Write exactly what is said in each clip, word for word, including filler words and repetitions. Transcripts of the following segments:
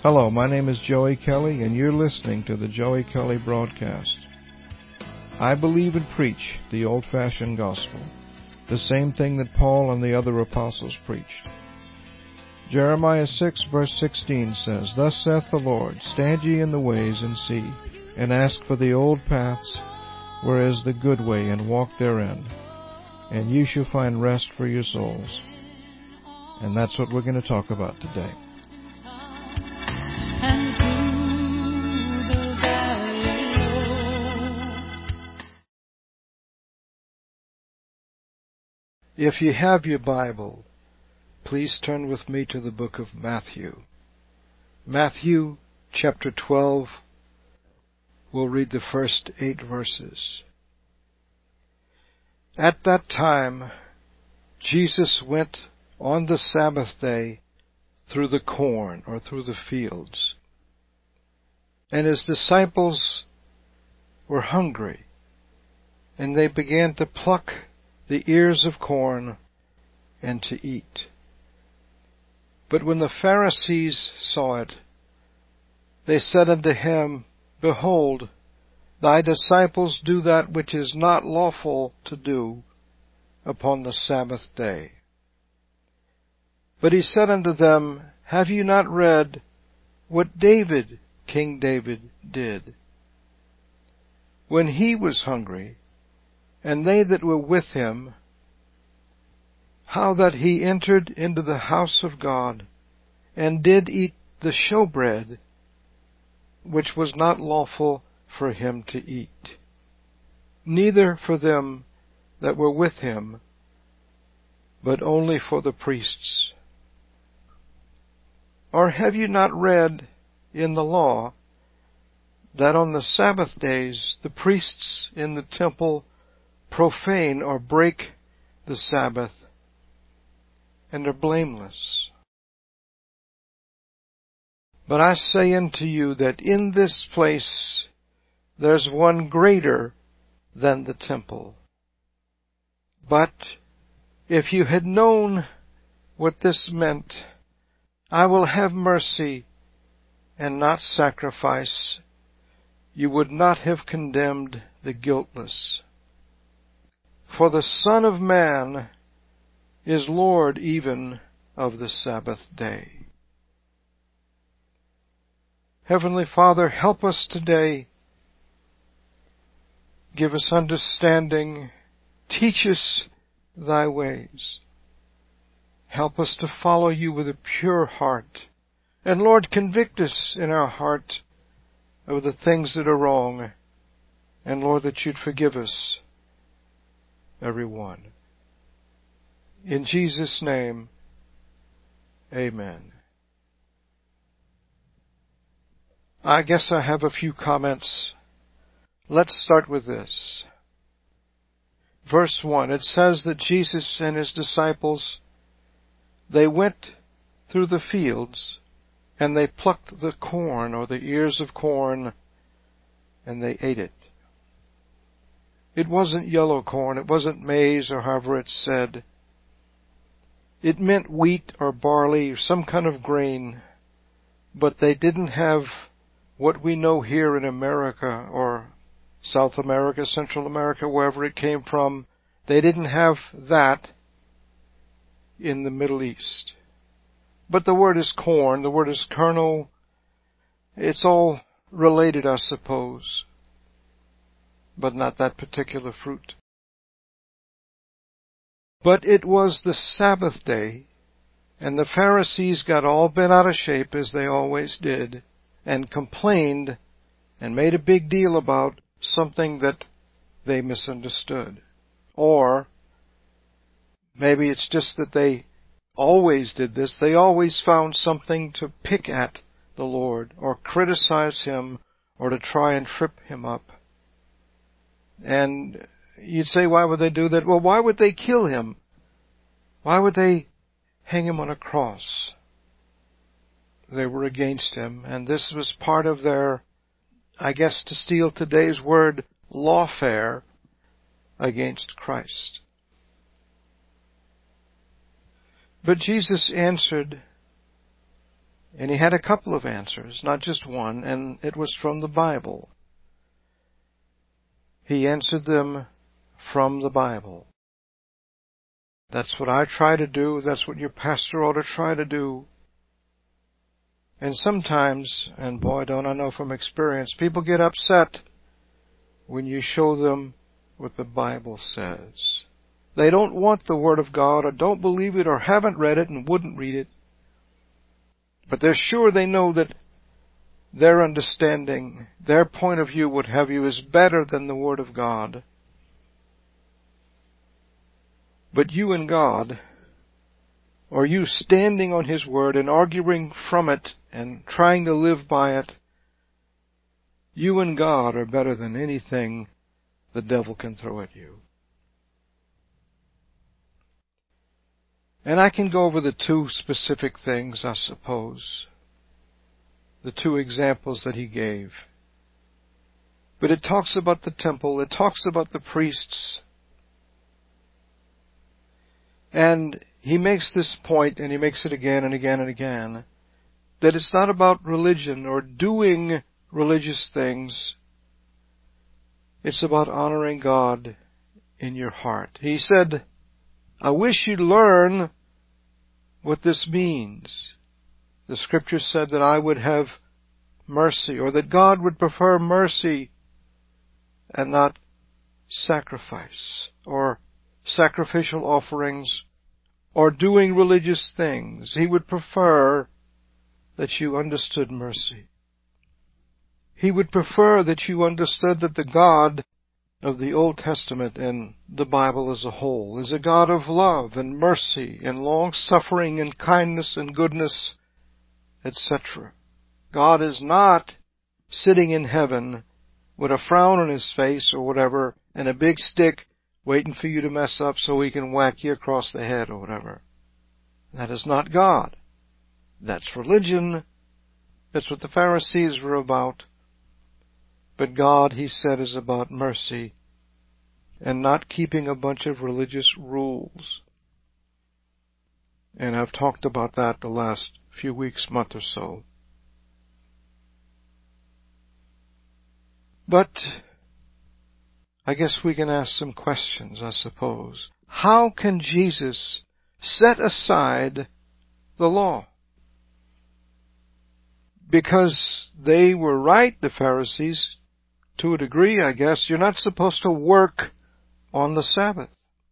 Hello, my name is Joey Kelly, and you're listening to the Joey Kelly Broadcast. I believe and preach the old-fashioned gospel, the same thing that Paul and the other apostles preached. Jeremiah six, verse sixteen says, Thus saith the Lord, Stand ye in the ways, and see, and ask for the old paths, where is the good way, and walk therein, and ye shall find rest for your souls. And that's what we're going to talk about today. If you have your Bible, please turn with me to the book of Matthew. Matthew chapter twelve, we'll read the first eight verses. At that time, Jesus went on the Sabbath day through the corn, or through the fields. And his disciples were hungry, and they began to pluck the ears of corn and to eat. But when the Pharisees saw it, they said unto him, Behold, thy disciples do that which is not lawful to do upon the Sabbath day. But he said unto them, Have you not read what David, King David, did, when he was hungry, and they that were with him, how that he entered into the house of God, and did eat the showbread, which was not lawful for him to eat, neither for them that were with him, but only for the priests? Or have you not read in the law that on the Sabbath days the priests in the temple profane or break the Sabbath, and are blameless? But I say unto you that in this place there's one greater than the temple. But if you had known what this meant, I will have mercy and not sacrifice, you would not have condemned the guiltless. For the Son of Man is Lord even of the Sabbath day. Heavenly Father, help us today. Give us understanding. Teach us thy ways. Help us to follow you with a pure heart. And Lord, convict us in our heart of the things that are wrong. And Lord, that you'd forgive us, everyone. In Jesus' name, amen. I guess I have a few comments. Let's start with this. Verse one, it says that Jesus and his disciples, they went through the fields, and they plucked the corn, or the ears of corn, and they ate it. It wasn't yellow corn, it wasn't maize, or however it's said. It meant wheat or barley, or some kind of grain, but they didn't have what we know here in America, or South America, Central America, wherever it came from. They didn't have that in the Middle East. But the word is corn, the word is kernel. It's all related, I suppose, but not that particular fruit. But it was the Sabbath day, and the Pharisees got all bent out of shape, as they always did, and complained and made a big deal about something that they misunderstood. Or maybe it's just that they always did this. They always found something to pick at the Lord, or criticize him, or to try and trip him up. And you'd say, why would they do that? Well, why would they kill him? Why would they hang him on a cross? They were against him, and this was part of their, I guess to steal today's word, lawfare against Christ. But Jesus answered And he had a couple of answers, not just one, and it was from the Bible. He answered them from the Bible. That's what I try to do. That's what your pastor ought to try to do. And sometimes, and boy, don't I know from experience, people get upset when you show them what the Bible says. They don't want the Word of God, or don't believe it, or haven't read it and wouldn't read it. But they're sure they know that their understanding, their point of view, would have you, is better than the Word of God. But you and God, or you standing on His Word and arguing from it and trying to live by it, you and God are better than anything the devil can throw at you. And I can go over the two specific things, I suppose, the two examples that he gave. But it talks about the temple, it talks about the priests. And he makes this point, and he makes it again and again and again, that it's not about religion or doing religious things. It's about honoring God in your heart. He said, I wish you'd learn what this means. The Scripture said that I would have mercy, or that God would prefer mercy and not sacrifice, or sacrificial offerings, or doing religious things. He would prefer that you understood mercy. He would prefer that you understood that the God of the Old Testament and the Bible as a whole is a God of love and mercy and long-suffering and kindness and goodness, et cetera. God is not sitting in heaven with a frown on His face or whatever and a big stick waiting for you to mess up so He can whack you across the head or whatever. That is not God. That's religion. That's what the Pharisees were about. But God, he said, is about mercy and not keeping a bunch of religious rules. And I've talked about that the last few weeks, month or so. But I guess we can ask some questions, I suppose. How can Jesus set aside the law? Because they were right, the Pharisees, to a degree, I guess. You're not supposed to work on the Sabbath.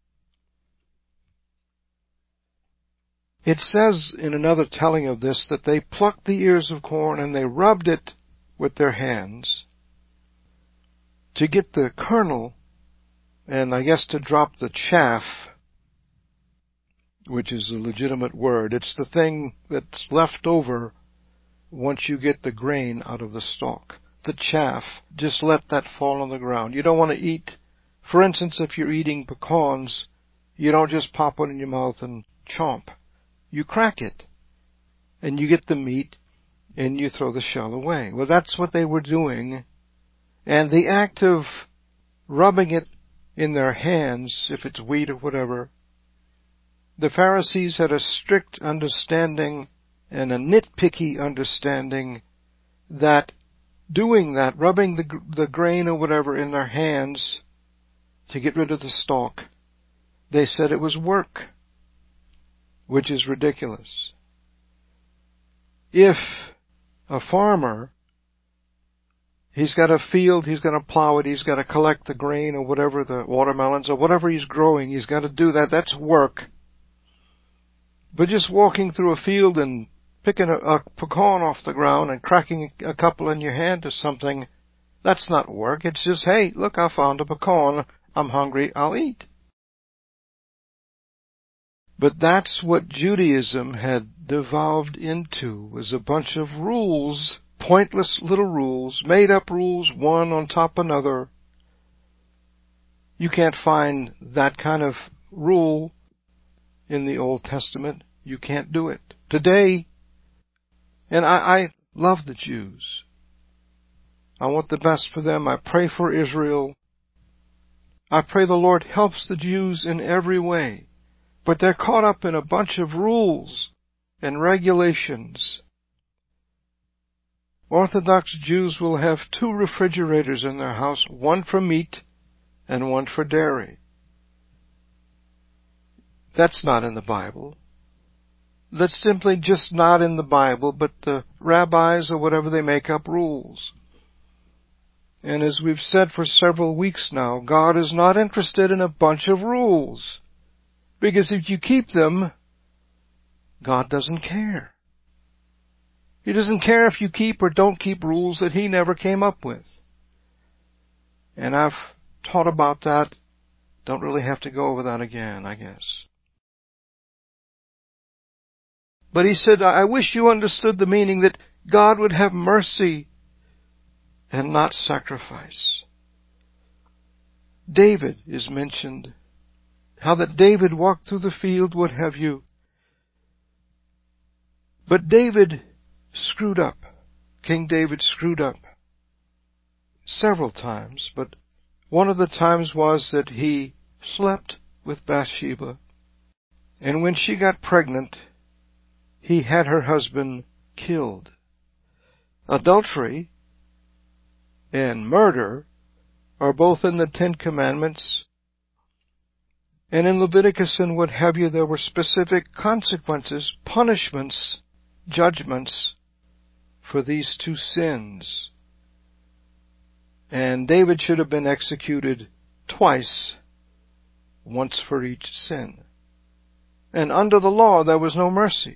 It says in another telling of this that they plucked the ears of corn and they rubbed it with their hands to get the kernel, and I guess to drop the chaff, which is a legitimate word. It's the thing that's left over once you get the grain out of the stalk. The chaff, just let that fall on the ground. You don't want to eat, for instance, if you're eating pecans, you don't just pop one in your mouth and chomp. You crack it, and you get the meat, and you throw the shell away. Well, that's what they were doing, and the act of rubbing it in their hands, if it's wheat or whatever, the Pharisees had a strict understanding and a nitpicky understanding that doing that, rubbing the, the grain or whatever in their hands to get rid of the stalk, they said it was work, which is ridiculous. If a farmer, he's got a field, he's got to plow it, he's got to collect the grain or whatever, the watermelons or whatever he's growing, he's got to do that, that's work. But just walking through a field and picking a, a pecan off the ground and cracking a couple in your hand or something, that's not work. It's just, hey, look, I found a pecan. I'm hungry. I'll eat. But that's what Judaism had devolved into, was a bunch of rules, pointless little rules, made-up rules, one on top of another. You can't find that kind of rule in the Old Testament. You can't do it. Today, and I, I love the Jews. I want the best for them. I pray for Israel. I pray the Lord helps the Jews in every way. But they're caught up in a bunch of rules and regulations. Orthodox Jews will have two refrigerators in their house, one for meat and one for dairy. That's not in the Bible. That's simply just not in the Bible, but the rabbis or whatever, they make up rules. And as we've said for several weeks now, God is not interested in a bunch of rules. Because if you keep them, God doesn't care. He doesn't care if you keep or don't keep rules that He never came up with. And I've taught about that. Don't really have to go over that again, I guess. But He said, I wish you understood the meaning that God would have mercy and not sacrifice. David is mentioned. How that David walked through the field, what have you. But David screwed up. King David screwed up several times, but one of the times was that he slept with Bathsheba. And when she got pregnant, he had her husband killed. Adultery and murder are both in the Ten Commandments. And in Leviticus and what have you, there were specific consequences, punishments, judgments for these two sins. And David should have been executed twice, once for each sin. And under the law there was no mercy,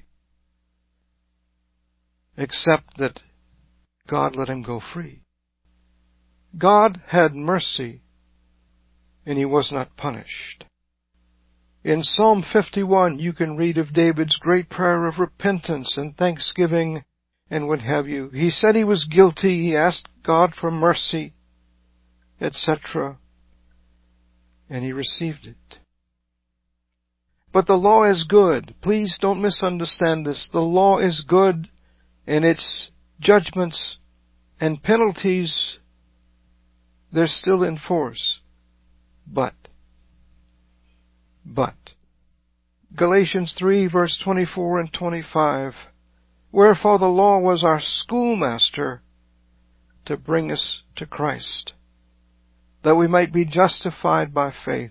except that God let him go free. God had mercy, and He was not punished. In Psalm fifty-one, you can read of David's great prayer of repentance and thanksgiving and what have you. He said he was guilty. He asked God for mercy, et cetera, and he received it. But the law is good. Please don't misunderstand this. The law is good, and its judgments and penalties, they're still in force. But, but, Galatians three, verse twenty-four and twenty-five, wherefore the law was our schoolmaster to bring us to Christ, that we might be justified by faith.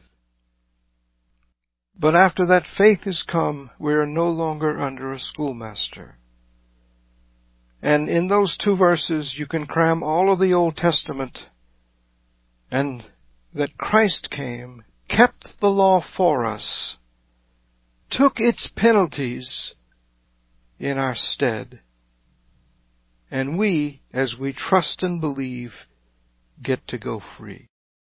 But after that faith is come, we are no longer under a schoolmaster. And in those two verses you can cram all of the Old Testament, and that Christ came, kept the law for us, took its penalties in our stead, and we, as we trust and believe, get to go free.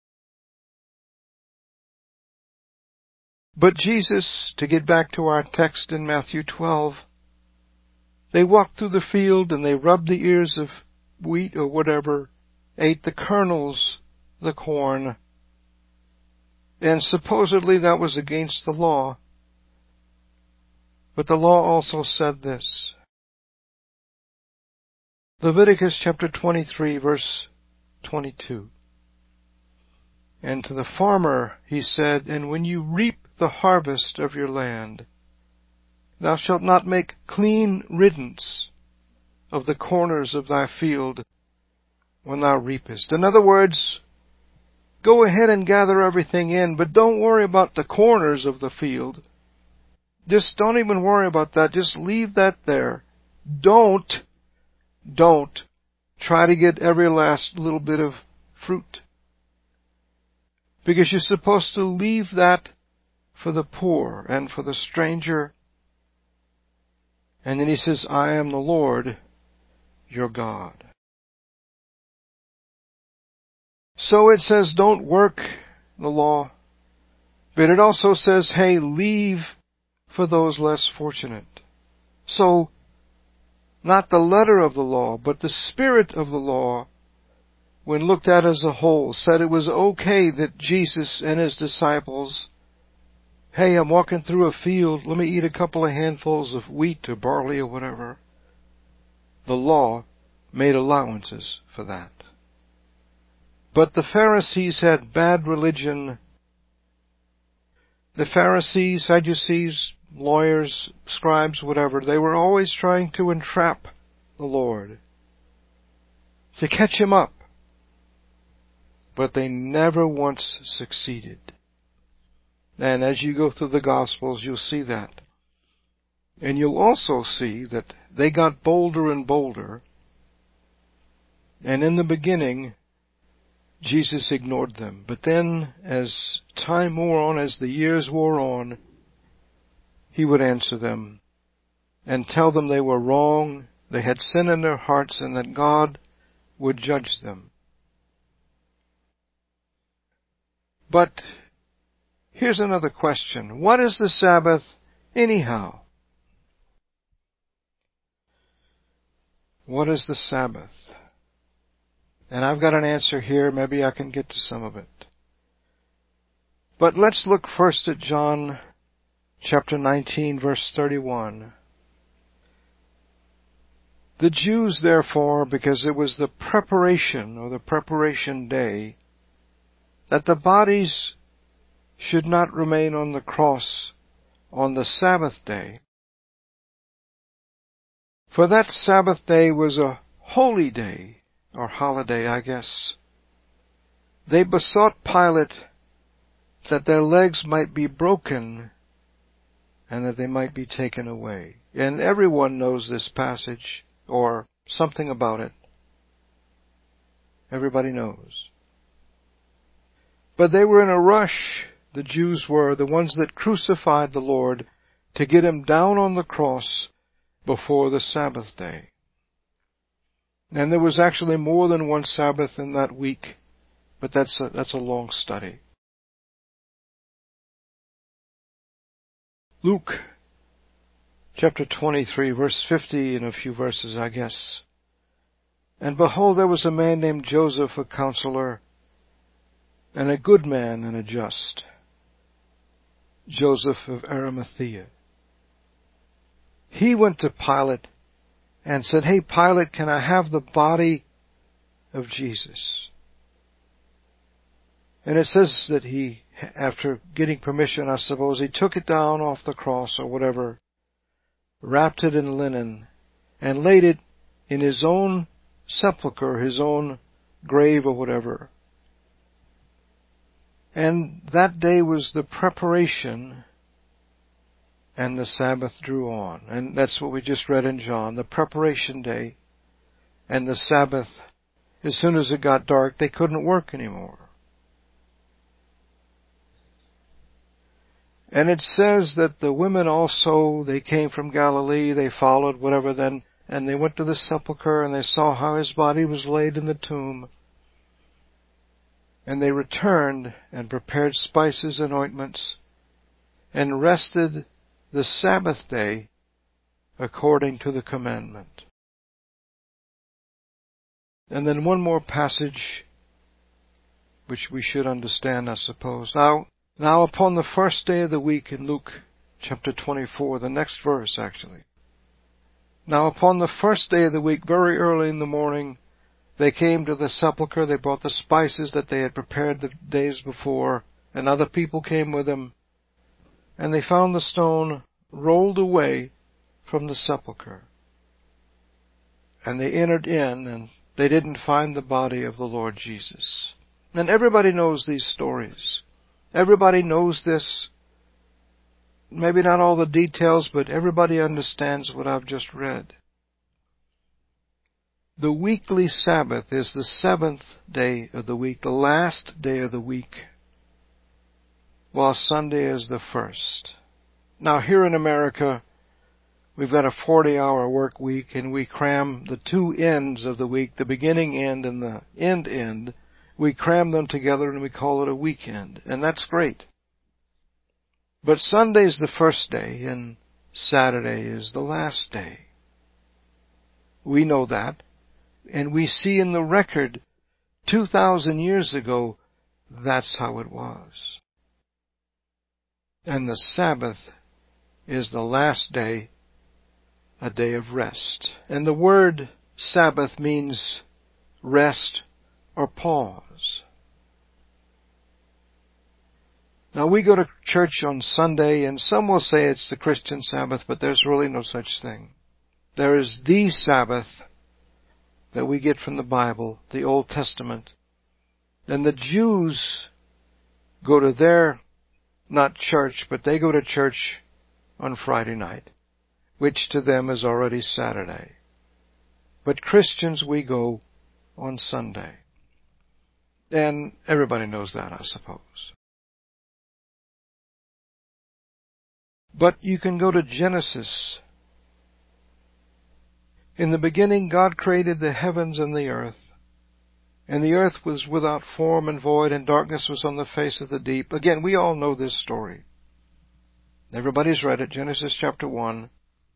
But Jesus, to get back to our text in Matthew twelve, they walked through the field and they rubbed the ears of wheat or whatever, ate the kernels, the corn, and supposedly that was against the law. But the law also said this. Leviticus chapter twenty-three, verse twenty-two. And to the farmer he said, and when you reap the harvest of your land, thou shalt not make clean riddance of the corners of thy field when thou reapest. In other words, go ahead and gather everything in, but don't worry about the corners of the field. Just don't even worry about that. Just leave that there. Don't, don't try to get every last little bit of fruit. Because you're supposed to leave that for the poor and for the stranger. And then he says, I am the Lord, your God. So it says, don't work the law. But it also says, hey, leave for those less fortunate. So, not the letter of the law, but the spirit of the law, when looked at as a whole, said it was okay that Jesus and His disciples, hey, I'm walking through a field, let me eat a couple of handfuls of wheat or barley or whatever. The law made allowances for that. But the Pharisees had bad religion. The Pharisees, Sadducees, lawyers, scribes, whatever, they were always trying to entrap the Lord. to catch him up. But they never once succeeded. And as you go through the Gospels, you'll see that. And you'll also see that they got bolder and bolder. And in the beginning, Jesus ignored them. But then, as time wore on, as the years wore on, He would answer them and tell them they were wrong, they had sin in their hearts, and that God would judge them. But here's another question. What is the Sabbath anyhow? What is the Sabbath? And I've got an answer here. Maybe I can get to some of it. But let's look first at John chapter nineteen, verse thirty-one. The Jews, therefore, because it was the preparation or the preparation day, that the bodies should not remain on the cross on the Sabbath day. For that Sabbath day was a holy day, or holiday, I guess. They besought Pilate that their legs might be broken and that they might be taken away. And everyone knows this passage, or something about it. Everybody knows. But they were in a rush, the Jews were, the ones that crucified the Lord, to get Him down on the cross before the Sabbath day. And there was actually more than one Sabbath in that week, but that's a, that's a long study. Luke chapter twenty-three, verse fifty, and a few verses, I guess. And behold, there was a man named Joseph, a counselor, and a good man and a just, Joseph of Arimathea. He went to Pilate and said, "Hey, Pilate, can I have the body of Jesus?" And it says that he, after getting permission, I suppose, he took it down off the cross or whatever, wrapped it in linen, and laid it in his own sepulchre, his own grave or whatever. And that day was the preparation, and the Sabbath drew on. And that's what we just read in John, the preparation day and the Sabbath. As soon as it got dark, they couldn't work anymore. And it says that the women also, they came from Galilee, they followed, whatever then, and they went to the sepulchre and they saw how his body was laid in the tomb. And they returned and prepared spices and ointments and rested the Sabbath day according to the commandment. And then one more passage which we should understand, I suppose. Now, now upon the first day of the week in Luke chapter twenty-four, the next verse actually. Now upon the first day of the week, very early in the morning, they came to the sepulchre. They brought the spices that they had prepared the days before, and other people came with them. And they found the stone rolled away from the sepulchre. And they entered in, and they didn't find the body of the Lord Jesus. And everybody knows these stories. Everybody knows this. Maybe not all the details, but everybody understands what I've just read. The weekly Sabbath is the seventh day of the week, the last day of the week, while Sunday is the first. Now here in America, we've got a forty-hour work week, and we cram the two ends of the week, the beginning end and the end end, we cram them together and we call it a weekend, and that's great. But Sunday's the first day, and Saturday is the last day. We know that. And we see in the record, two thousand years ago, that's how it was. And the Sabbath is the last day, a day of rest. And the word Sabbath means rest or pause. Now we go to church on Sunday, and some will say it's the Christian Sabbath, but there's really no such thing. There is the Sabbath, that we get from the Bible, the Old Testament. And the Jews go to their, not church, but they go to church on Friday night, which to them is already Saturday. But Christians, we go on Sunday. And everybody knows that, I suppose. But you can go to Genesis. In the beginning, God created the heavens and the earth. And the earth was without form and void, and darkness was on the face of the deep. Again, we all know this story. Everybody's read it, Genesis chapter one.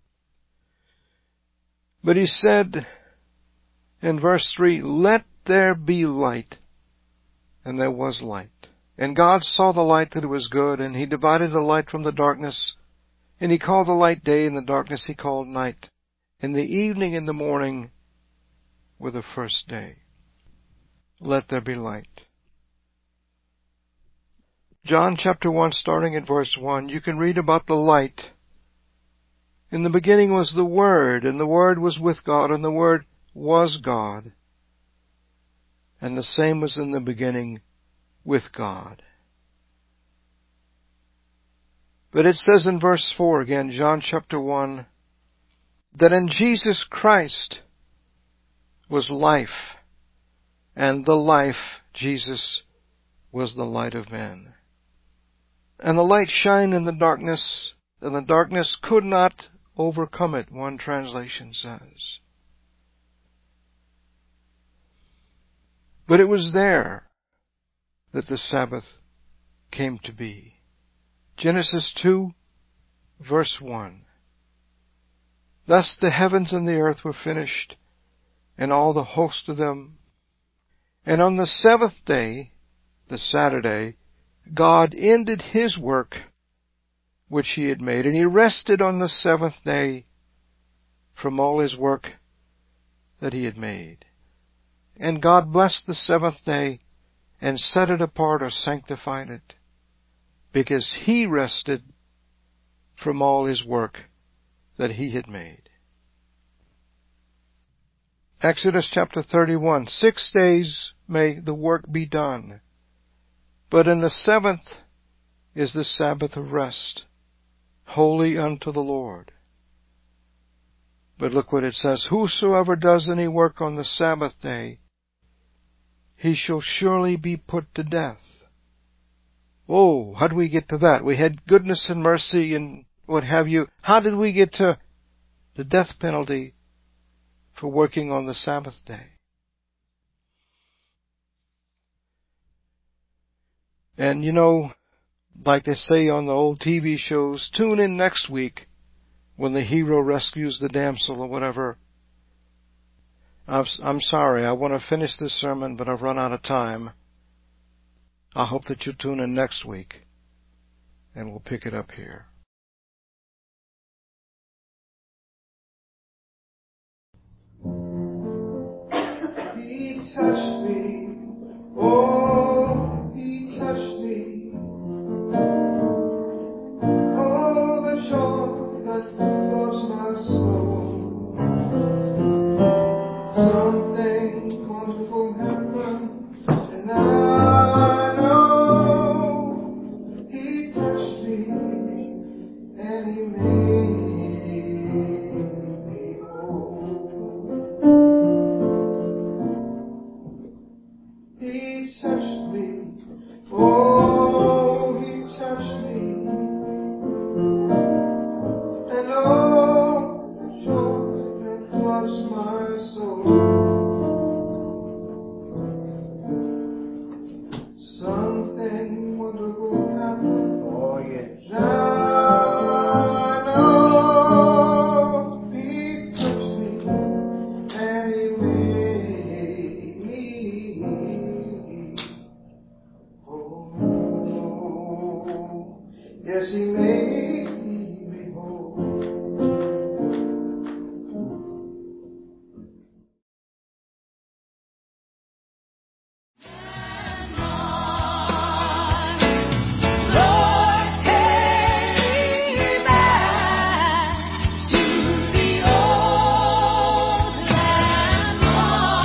But he said in verse three, "Let there be light." And there was light. And God saw the light that it was good, and he divided the light from the darkness. And he called the light day, and the darkness he called night. And the evening and the morning were the first day. Let there be light. John chapter one, starting at verse one, you can read about the light. In the beginning was the Word, and the Word was with God, and the Word was God. And the same was in the beginning with God. But it says in verse four again, John chapter one, that in Jesus Christ was life, and the life, Jesus, was the light of men. And the light shined in the darkness, and the darkness could not overcome it, one translation says. But it was there that the Sabbath came to be. Genesis two, verse one. Thus the heavens and the earth were finished, and all the host of them. And on the seventh day, the Saturday, God ended his work which he had made, and he rested on the seventh day from all his work that he had made. And God blessed the seventh day and set it apart or sanctified it, because he rested from all his work that he had made. Exodus chapter thirty-one, six days may the work be done, but in the seventh is the Sabbath of rest, holy unto the Lord. But look what it says, whosoever does any work on the Sabbath day, he shall surely be put to death. Oh, how did we get to that? We had goodness and mercy and what have you. How did we get to the death penalty for working on the Sabbath day? And you know, like they say on the old T V shows, tune in next week when the hero rescues the damsel or whatever. I'm sorry, I want to finish this sermon, but I've run out of time. I hope that you tune in next week, and we'll pick it up here. He touched me, oh, he touched me. Oh, the joy that fills my soul. Something wonderful happened, and I know he touched me, and he made me whole. He touched me, oh, he touched me, and oh, the joy that floods my soul. Something wonderful happened. Oh, yes. Now I know he touched me and he made me whole. Yes, he made me whole. To the old land.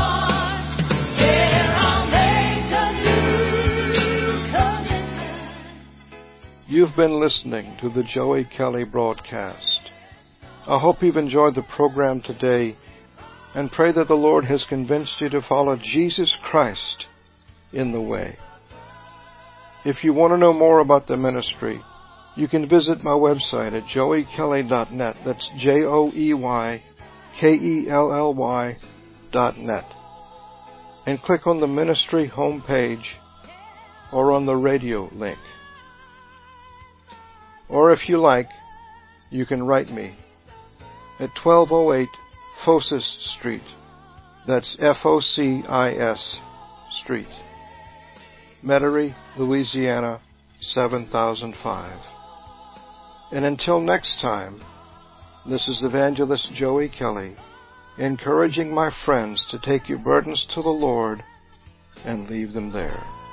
You've been listening to the Joey Kelly broadcast. I hope you've enjoyed the program today and pray that the Lord has convinced you to follow Jesus Christ in the way. If you want to know more about the ministry, you can visit my website at joey kelly dot net. That's J O E Y K E L L Y dot net. And click on the ministry homepage or on the radio link. Or if you like, you can write me at twelve oh eight Focis Street. That's F O C I S Street, Metairie, Louisiana, seven thousand five. And until next time, this is Evangelist Joey Kelly, encouraging my friends to take your burdens to the Lord and leave them there.